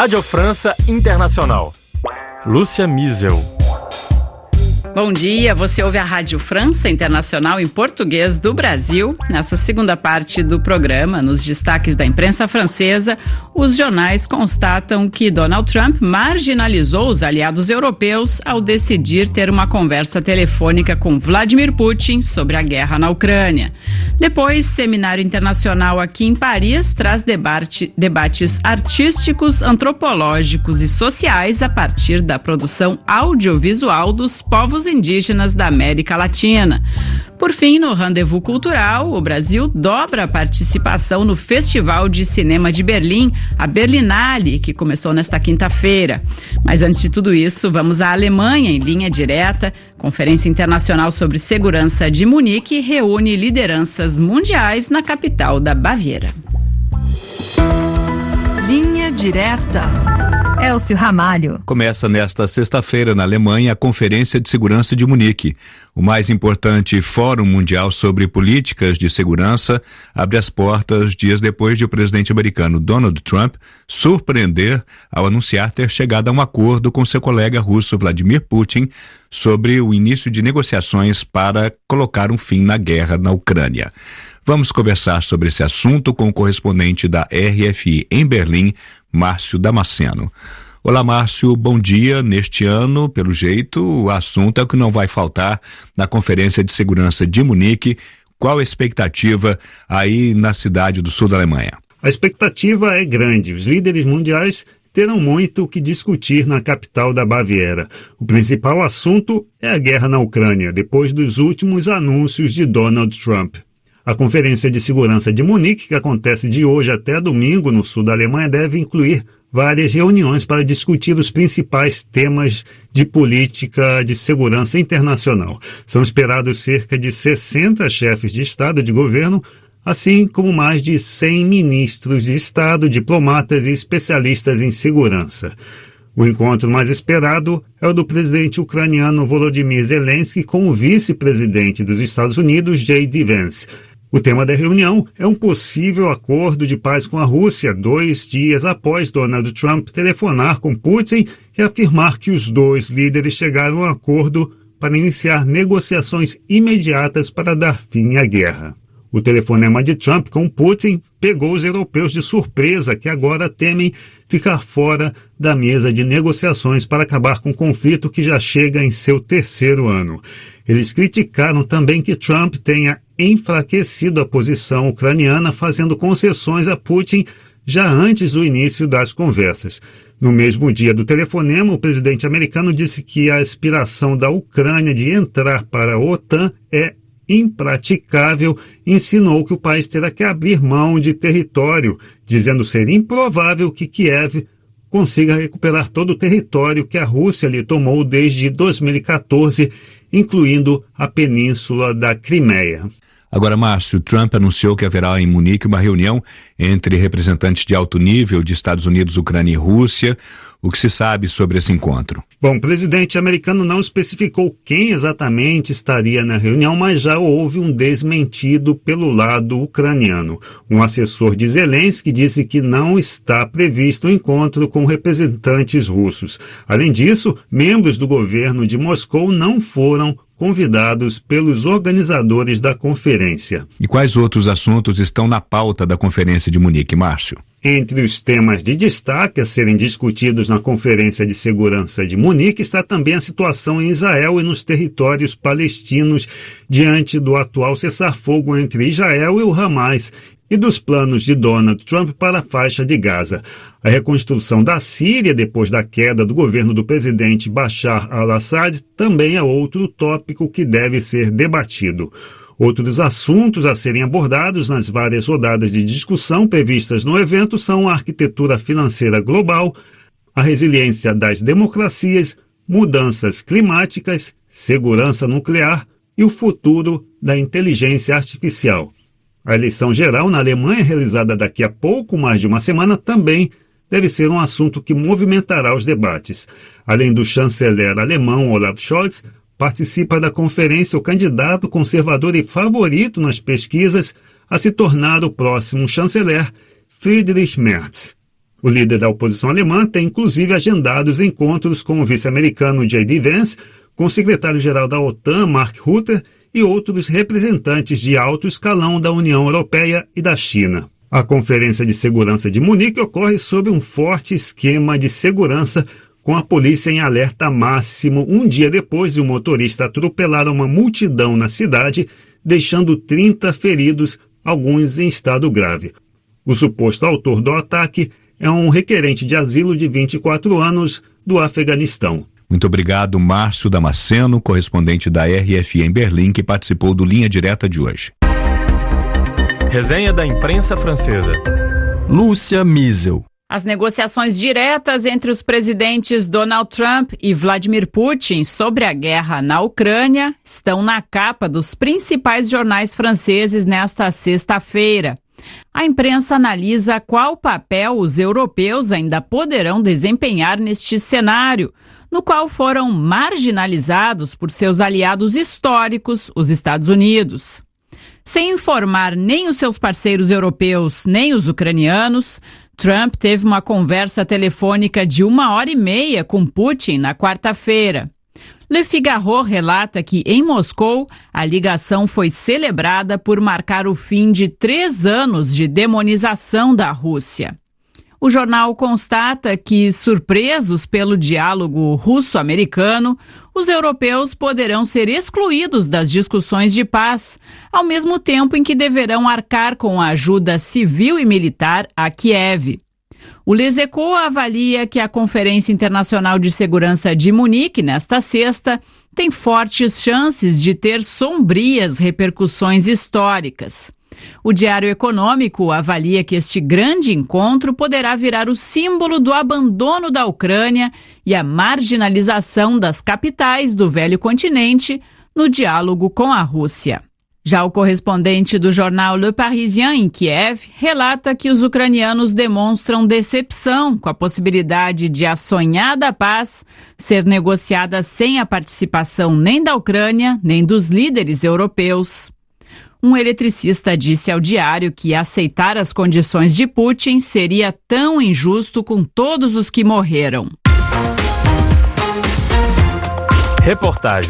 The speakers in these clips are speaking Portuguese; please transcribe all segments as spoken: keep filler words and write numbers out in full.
Rádio França Internacional. Lúcia Miesel. Bom dia, você ouve a Rádio França Internacional em português do Brasil. Nessa segunda parte do programa, nos destaques da imprensa francesa, os jornais constatam que Donald Trump marginalizou os aliados europeus ao decidir ter uma conversa telefônica com Vladimir Putin sobre a guerra na Ucrânia. Depois, seminário internacional aqui em Paris traz debate, debates artísticos, antropológicos e sociais a partir da produção audiovisual dos povos indígenas da América Latina. Por fim, no Rendezvous Cultural, o Brasil dobra a participação no Festival de Cinema de Berlim, a Berlinale, que começou nesta quinta-feira. Mas antes de tudo isso, vamos à Alemanha em linha direta. Conferência Internacional sobre Segurança de Munique reúne lideranças mundiais na capital da Baviera. Linha direta. Elcio Ramalho. Começa nesta sexta-feira na Alemanha a Conferência de Segurança de Munique. O mais importante fórum mundial sobre políticas de segurança abre as portas dias depois de o presidente americano Donald Trump surpreender ao anunciar ter chegado a um acordo com seu colega russo Vladimir Putin sobre o início de negociações para colocar um fim na guerra na Ucrânia. Vamos conversar sobre esse assunto com o correspondente da R F I em Berlim, Márcio Damasceno. Olá, Márcio, bom dia. Neste ano, pelo jeito, o assunto é o que não vai faltar na Conferência de Segurança de Munique. Qual a expectativa aí na cidade do sul da Alemanha? A expectativa é grande. Os líderes mundiais terão muito o que discutir na capital da Baviera. O principal assunto é a guerra na Ucrânia, depois dos últimos anúncios de Donald Trump. A Conferência de Segurança de Munique, que acontece de hoje até domingo no sul da Alemanha, deve incluir várias reuniões para discutir os principais temas de política de segurança internacional. São esperados cerca de sessenta chefes de Estado e de governo, assim como mais de cem ministros de Estado, diplomatas e especialistas em segurança. O encontro mais esperado é o do presidente ucraniano Volodymyr Zelensky com o vice-presidente dos Estados Unidos, J D Vance. O tema da reunião é um possível acordo de paz com a Rússia, dois dias após Donald Trump telefonar com Putin e afirmar que os dois líderes chegaram a um acordo para iniciar negociações imediatas para dar fim à guerra. O telefonema de Trump com Putin pegou os europeus de surpresa, que agora temem ficar fora da mesa de negociações para acabar com o conflito que já chega em seu terceiro ano. Eles criticaram também que Trump tenha enfraquecido a posição ucraniana, fazendo concessões a Putin já antes do início das conversas. No mesmo dia do telefonema, o presidente americano disse que a aspiração da Ucrânia de entrar para a OTAN é impraticável, ensinou que o país terá que abrir mão de território, dizendo ser improvável que Kiev consiga recuperar todo o território que a Rússia lhe tomou desde dois mil e quatorze, incluindo a península da Crimeia. Agora, Márcio, Trump anunciou que haverá em Munique uma reunião entre representantes de alto nível de Estados Unidos, Ucrânia e Rússia. O que se sabe sobre esse encontro? Bom, o presidente americano não especificou quem exatamente estaria na reunião, mas já houve um desmentido pelo lado ucraniano. Um assessor de Zelensky disse que não está previsto o encontro com representantes russos. Além disso, membros do governo de Moscou não foram convidados pelos organizadores da conferência. E quais outros assuntos estão na pauta da Conferência de Munique, Márcio? Entre os temas de destaque a serem discutidos na Conferência de Segurança de Munique está também a situação em Israel e nos territórios palestinos diante do atual cessar-fogo entre Israel e o Hamas e dos planos de Donald Trump para a faixa de Gaza. A reconstrução da Síria depois da queda do governo do presidente Bashar al-Assad também é outro tópico que deve ser debatido. Outros assuntos a serem abordados nas várias rodadas de discussão previstas no evento são a arquitetura financeira global, a resiliência das democracias, mudanças climáticas, segurança nuclear e o futuro da inteligência artificial. A eleição geral na Alemanha, realizada daqui a pouco mais de uma semana, também deve ser um assunto que movimentará os debates. Além do chanceler alemão Olaf Scholz, participa da conferência o candidato conservador e favorito nas pesquisas a se tornar o próximo chanceler, Friedrich Merz. O líder da oposição alemã tem inclusive agendados encontros com o vice-americano J D Vance, com o secretário-geral da OTAN, Mark Rutte, e outros representantes de alto escalão da União Europeia e da China. A Conferência de Segurança de Munique ocorre sob um forte esquema de segurança, com a polícia em alerta máximo um dia depois de um motorista atropelar uma multidão na cidade, deixando trinta feridos, alguns em estado grave. O suposto autor do ataque é um requerente de asilo de vinte e quatro anos do Afeganistão. Muito obrigado, Márcio Damasceno, correspondente da R F I em Berlim, que participou do Linha Direta de hoje. Resenha da imprensa francesa. Lúcia Miesel. As negociações diretas entre os presidentes Donald Trump e Vladimir Putin sobre a guerra na Ucrânia estão na capa dos principais jornais franceses nesta sexta-feira. A imprensa analisa qual papel os europeus ainda poderão desempenhar neste cenário, no qual foram marginalizados por seus aliados históricos, os Estados Unidos. Sem informar nem os seus parceiros europeus nem os ucranianos, Trump teve uma conversa telefônica de uma hora e meia com Putin na quarta-feira. Le Figaro relata que, em Moscou, a ligação foi celebrada por marcar o fim de três anos de demonização da Rússia. O jornal constata que, surpresos pelo diálogo russo-americano, os europeus poderão ser excluídos das discussões de paz, ao mesmo tempo em que deverão arcar com a ajuda civil e militar a Kiev. O Les Echos avalia que a Conferência Internacional de Segurança de Munique, nesta sexta, tem fortes chances de ter sombrias repercussões históricas. O Diário Econômico avalia que este grande encontro poderá virar o símbolo do abandono da Ucrânia e a marginalização das capitais do velho continente no diálogo com a Rússia. Já o correspondente do jornal Le Parisien em Kiev relata que os ucranianos demonstram decepção com a possibilidade de a sonhada paz ser negociada sem a participação nem da Ucrânia nem dos líderes europeus. Um eletricista disse ao diário que aceitar as condições de Putin seria tão injusto com todos os que morreram. Reportagem.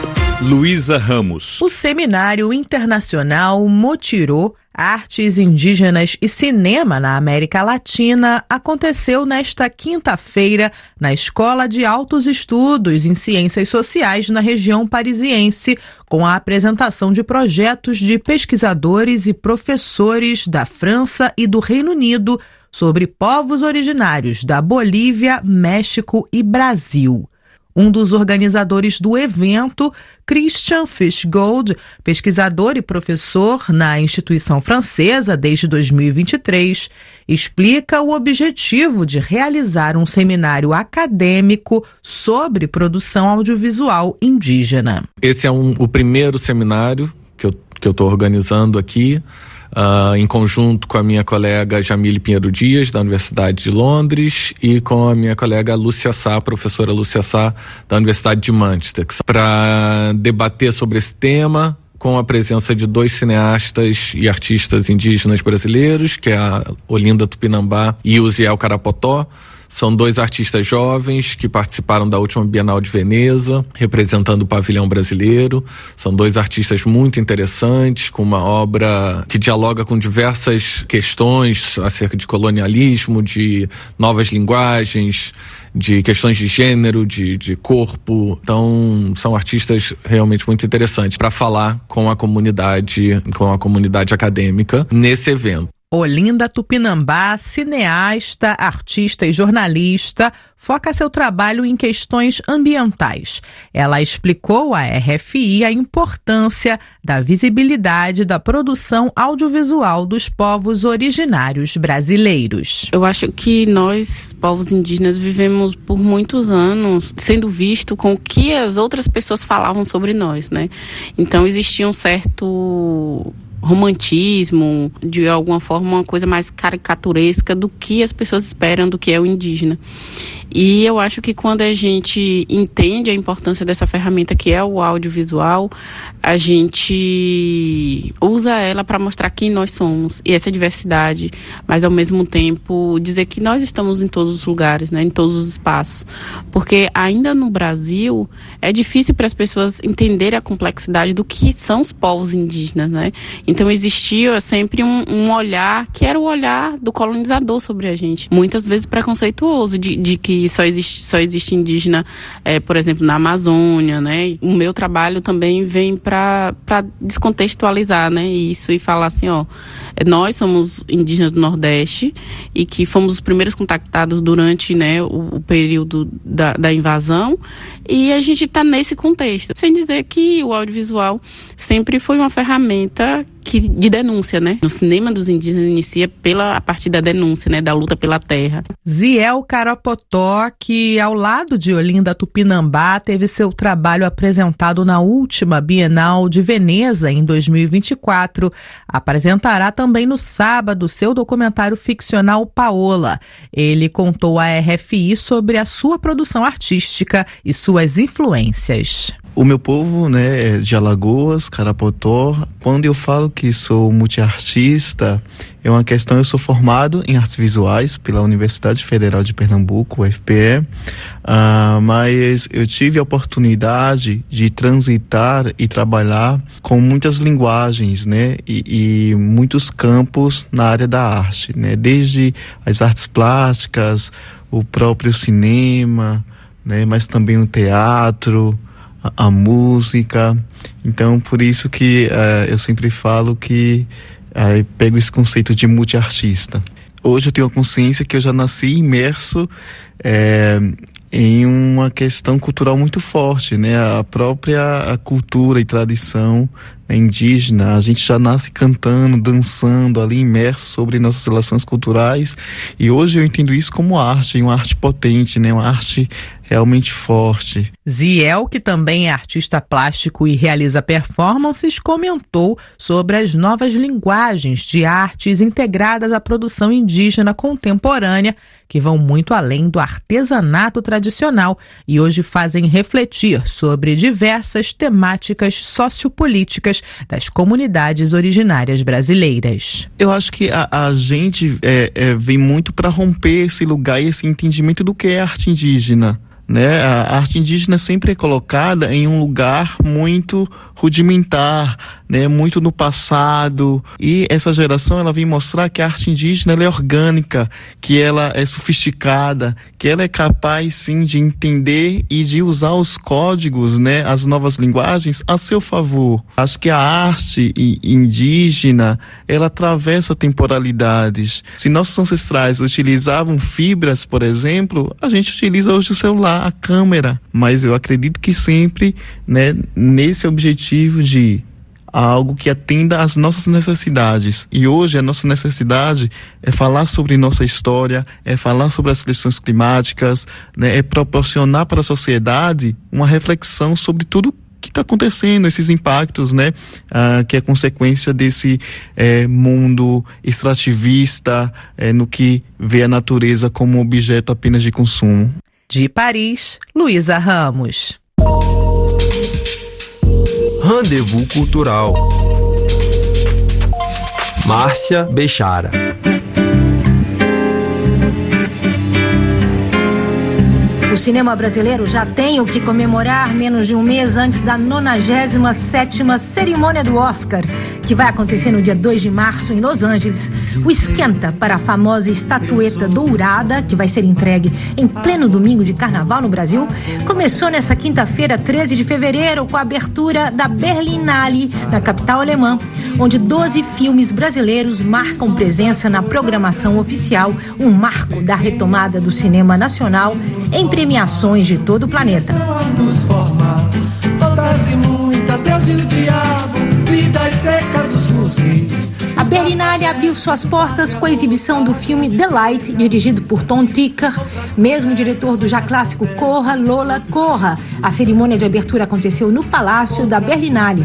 Luísa Ramos. O Seminário Internacional Motirô, Artes Indígenas e Cinema na América Latina aconteceu nesta quinta-feira na Escola de Altos Estudos em Ciências Sociais na região parisiense, com a apresentação de projetos de pesquisadores e professores da França e do Reino Unido sobre povos originários da Bolívia, México e Brasil. Um dos organizadores do evento, Christian Fishgold, pesquisador e professor na instituição francesa desde dois mil e vinte e três, explica o objetivo de realizar um seminário acadêmico sobre produção audiovisual indígena. Esse é um, o primeiro seminário que eu que eu estou organizando aqui, Uh, em conjunto com a minha colega Jamile Pinheiro Dias, da Universidade de Londres, e com a minha colega Lúcia Sá, professora Lúcia Sá, da Universidade de Manchester, para debater sobre esse tema, com a presença de dois cineastas e artistas indígenas brasileiros, que é a Olinda Tupinambá e o Ziel Carapotó. São dois artistas jovens que participaram da última Bienal de Veneza, representando o pavilhão brasileiro. São dois artistas muito interessantes, com uma obra que dialoga com diversas questões acerca de colonialismo, de novas linguagens, de questões de gênero, de, de corpo. Então, são artistas realmente muito interessantes para falar com a comunidade, com a comunidade acadêmica nesse evento. Olinda Tupinambá, cineasta, artista e jornalista, foca seu trabalho em questões ambientais. Ela explicou à R F I a importância da visibilidade da produção audiovisual dos povos originários brasileiros. Eu acho que nós, povos indígenas, vivemos por muitos anos sendo visto com o que as outras pessoas falavam sobre nós, né? Então existia um certo... romantismo, de alguma forma uma coisa mais caricaturesca do que as pessoas esperam do que é o indígena. E eu acho que quando a gente entende a importância dessa ferramenta que é o audiovisual, a gente usa ela para mostrar quem nós somos e essa diversidade, mas ao mesmo tempo dizer que nós estamos em todos os lugares, né, em todos os espaços. Porque ainda no Brasil é difícil para as pessoas entenderem a complexidade do que são os povos indígenas, né? Então existia sempre um, um olhar que era o olhar do colonizador sobre a gente, muitas vezes preconceituoso, de, de que só existe, só existe indígena, é, por exemplo, na Amazônia, né? O meu trabalho também vem para para descontextualizar, né, isso e falar assim, ó, nós somos indígenas do Nordeste e que fomos os primeiros contactados durante, né, o, o período da, da invasão, e a gente está nesse contexto, sem dizer que o audiovisual sempre foi uma ferramenta que, de denúncia, né? O cinema dos indígenas inicia pela, a partir da denúncia, né? Da luta pela terra. Ziel Carapotó, que ao lado de Olinda Tupinambá, teve seu trabalho apresentado na última Bienal de Veneza, em dois mil e vinte e quatro, apresentará também no sábado seu documentário ficcional Paola. Ele contou à R F I sobre a sua produção artística e suas influências. O meu povo, né, é de Alagoas, Carapotó. Quando eu falo que sou multiartista, é uma questão, eu sou formado em artes visuais pela Universidade Federal de Pernambuco, U F P E, uh, mas eu tive a oportunidade de transitar e trabalhar com muitas linguagens, né, e, e muitos campos na área da arte, né, desde as artes plásticas, o próprio cinema, né, mas também o teatro, a música. Então, por isso que uh, eu sempre falo que uh, pego esse conceito de multiartista. Hoje eu tenho a consciência que eu já nasci imerso é, em uma questão cultural muito forte, né? A própria cultura e tradição indígena, a gente já nasce cantando, dançando, ali imerso sobre nossas relações culturais, e hoje eu entendo isso como arte, uma arte potente, né? Uma arte realmente forte. Ziel, que também é artista plástico e realiza performances, comentou sobre as novas linguagens de artes integradas à produção indígena contemporânea, que vão muito além do artesanato tradicional e hoje fazem refletir sobre diversas temáticas sociopolíticas das comunidades originárias brasileiras. Eu acho que a, a gente é, é, vem muito para romper esse lugar e esse entendimento do que é arte indígena, né? A arte indígena sempre é colocada em um lugar muito rudimentar, né? Muito no passado, e essa geração ela vem mostrar que a arte indígena ela é orgânica, que ela é sofisticada, que ela é capaz sim de entender e de usar os códigos, né? As novas linguagens a seu favor. Acho que a arte indígena ela atravessa temporalidades. Se nossos ancestrais utilizavam fibras, por exemplo, a gente utiliza hoje o celular, a câmera, mas eu acredito que sempre, né, nesse objetivo de algo que atenda às nossas necessidades. E hoje a nossa necessidade é falar sobre nossa história, é falar sobre as questões climáticas, né, é proporcionar para a sociedade uma reflexão sobre tudo que está acontecendo, esses impactos, né, ah, que é consequência desse eh, mundo extrativista, eh, no que vê a natureza como objeto apenas de consumo. De Paris, Luísa Ramos. Rendezvous Cultural. Márcia Bechara. O cinema brasileiro já tem o que comemorar menos de um mês antes da nonagésima sétima cerimônia do Oscar, que vai acontecer no dia dois de março em Los Angeles. O esquenta para a famosa estatueta dourada, que vai ser entregue em pleno domingo de carnaval no Brasil, começou nessa quinta-feira, treze de fevereiro, com a abertura da Berlinale, na capital alemã, onde doze filmes brasileiros marcam presença na programação oficial, um marco da retomada do cinema nacional em premiações de todo o planeta. A Berlinale abriu suas portas com a exibição do filme The Light, dirigido por Tom Tykwer, mesmo diretor do já clássico Corra, Lola, Corra. A cerimônia de abertura aconteceu no Palácio da Berlinale.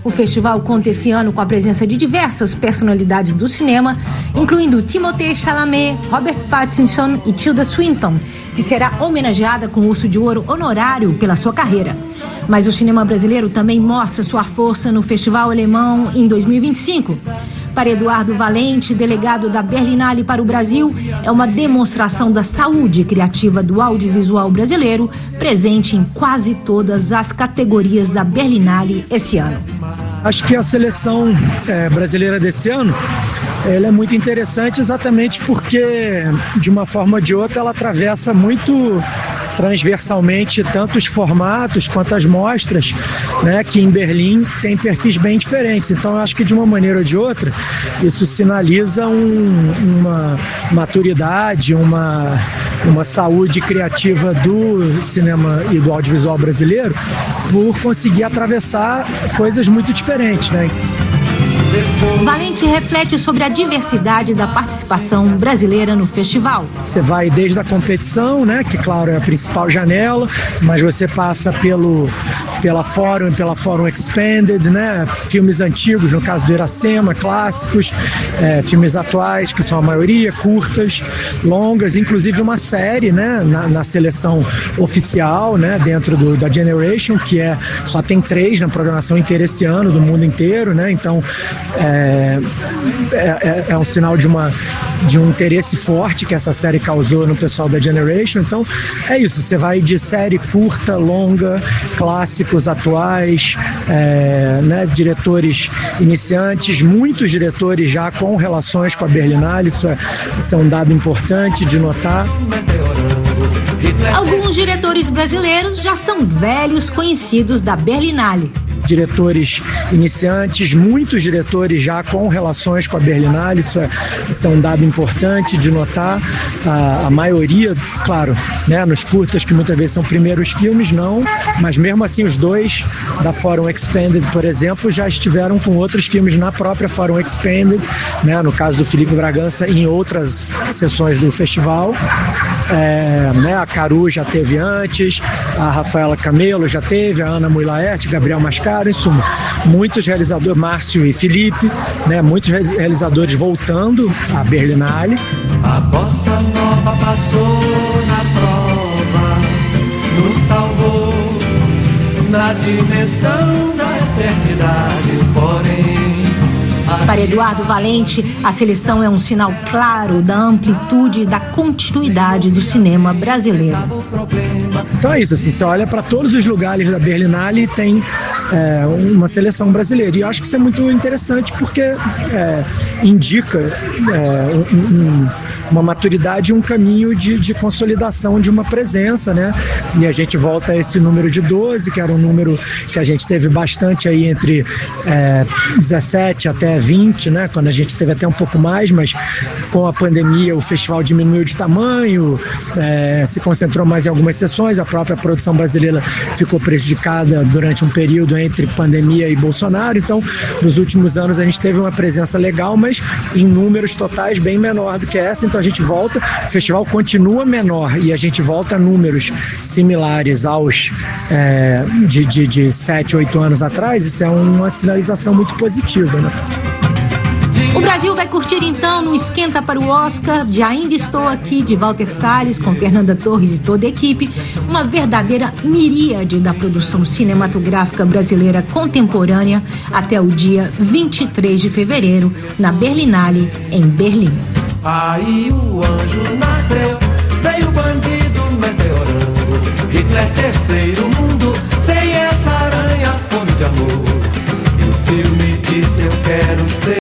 O festival conta esse ano com a presença de diversas personalidades do cinema, incluindo Timothée Chalamet, Robert Pattinson e Tilda Swinton, que será homenageada com o Urso de Ouro honorário pela sua carreira. Mas o cinema brasileiro também mostra sua força no Festival Alemão em dois mil e vinte e cinco. Para Eduardo Valente, delegado da Berlinale para o Brasil, é uma demonstração da saúde criativa do audiovisual brasileiro, presente em quase todas as categorias da Berlinale esse ano. Acho que a seleção é, brasileira desse ano ela é muito interessante exatamente porque, de uma forma ou de outra, ela atravessa muito transversalmente tanto os formatos quanto as mostras, né, que em Berlim tem perfis bem diferentes. Então eu acho que de uma maneira ou de outra isso sinaliza um, uma maturidade, uma, uma saúde criativa do cinema e do audiovisual brasileiro por conseguir atravessar coisas muito diferentes, né? Valente reflete sobre a diversidade da participação brasileira no festival. Você vai desde a competição, né, que claro é a principal janela, mas você passa pelo pela Fórum, pela Fórum Expanded, né, filmes antigos, no caso do Iracema, clássicos, é, filmes atuais, que são a maioria, curtas, longas, inclusive uma série, né, na, na seleção oficial, né, dentro do, da Generation, que é, só tem três na programação inteira esse ano, do mundo inteiro, né, então É, é, é um sinal de, uma, de um interesse forte que essa série causou no pessoal da Generation. Então é isso, você vai de série curta, longa, clássicos atuais, é, né, diretores iniciantes, muitos diretores já com relações com a Berlinale, isso é, isso é um dado importante de notar. Alguns diretores brasileiros já são velhos conhecidos da Berlinale. Diretores iniciantes, muitos diretores já com relações com a Berlinale, isso é, isso é um dado importante de notar. A, a maioria, claro, né, nos curtas que muitas vezes são primeiros filmes, não, mas mesmo assim os dois da Fórum Expanded, por exemplo, já estiveram com outros filmes na própria Fórum Expanded, né, no caso do Felipe Bragança, em outras sessões do festival. É, né, a Caru já teve antes, a Rafaela Camelo já teve, a Ana Mui Laerte, Gabriel Mascaro, em suma, muitos realizadores, Márcio e Felipe, né, muitos realizadores voltando à Berlinale. A bossa nova passou na prova, nos salvou na dimensão da eternidade, porém. Para Eduardo Valente, a seleção é um sinal claro da amplitude e da continuidade do cinema brasileiro. Então é isso, assim, você olha para todos os lugares da Berlinale e tem é, uma seleção brasileira. E eu acho que isso é muito interessante porque é, indica é, um, um, uma maturidade e um caminho de, de consolidação de uma presença, né? E a gente volta a esse número de doze, que era um número que a gente teve bastante aí entre é, dezessete até vinte, né? Quando a gente teve até um pouco mais, mas com a pandemia o festival diminuiu de tamanho, é, se concentrou mais em algumas sessões, a própria produção brasileira ficou prejudicada durante um período entre pandemia e Bolsonaro, então nos últimos anos a gente teve uma presença legal, mas em números totais bem menor do que essa, então a gente volta, o festival continua menor e a gente volta a números similares aos é, de, de, de sete, oito anos atrás. Isso é uma sinalização muito positiva, né? O Brasil vai curtir então no Esquenta para o Oscar de Ainda Estou Aqui, de Walter Salles, com Fernanda Torres e toda a equipe, uma verdadeira miríade da produção cinematográfica brasileira contemporânea até o dia vinte e três de fevereiro, na Berlinale, em Berlim. Aí o anjo nasceu, veio o bandido meteorando, Hitler terceiro mundo, sem essa aranha, fome de amor. E o filme disse eu quero ser